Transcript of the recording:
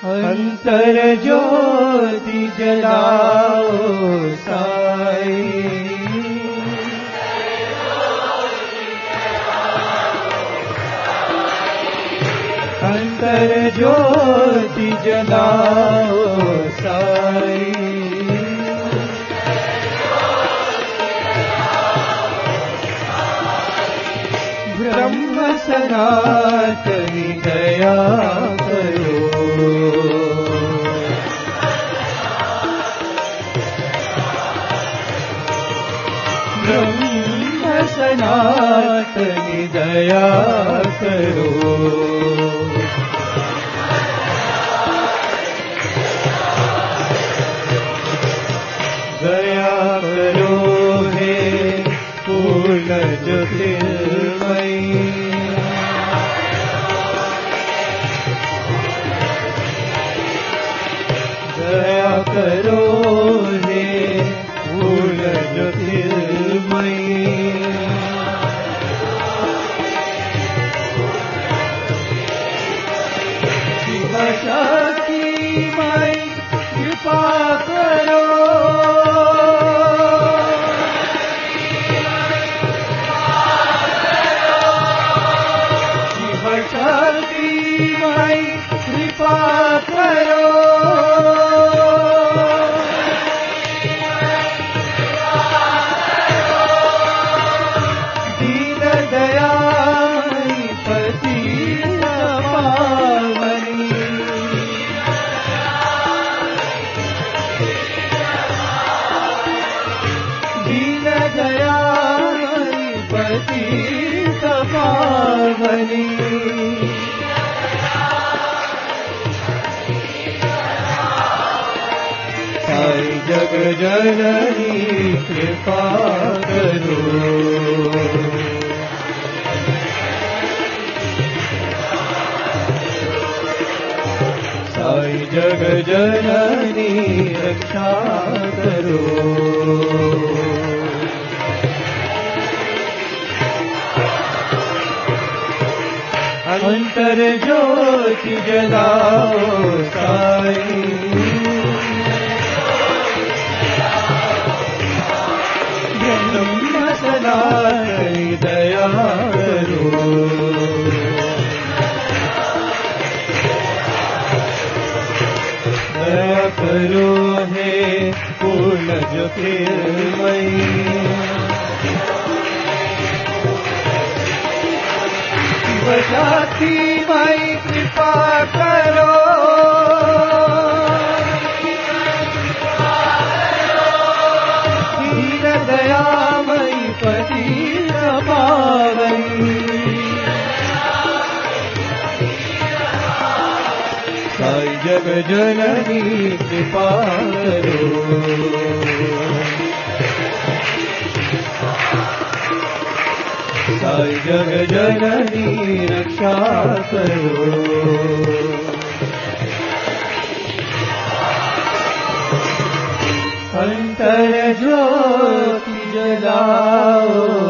अंतर ज्योति जलाओ साई, अंतर ज्योति जलाओ साई, ब्रह्म सनातनी दया करो, ब्रह्म सनातनी दया करो, दया करो हे पूर्ण ज्योतिर्मयी, दया करो हे पूर्ण ज्योतिर्मयी, शिव शक्ति मई कृपा करो, शिव शक्ति मई कृपा करो, दीन दयामयी पतित पावनी, दीन दयामयी पतित पावनी, साई जग जननी कृपा करो, साई जग जननी रक्षा करो, अंतर ज्योति जलाओ साई, ब्रह्म सनातनी दया करो, दया करो हे पूर्ण ज्योतिर्मयी, शिव शक्ति मई कृपा करो, दीन दयामयी पतित पावनी, साई जग जननी कृपा करो, साई जग जननी रक्षा करो, अंतर ज्योति जलाओ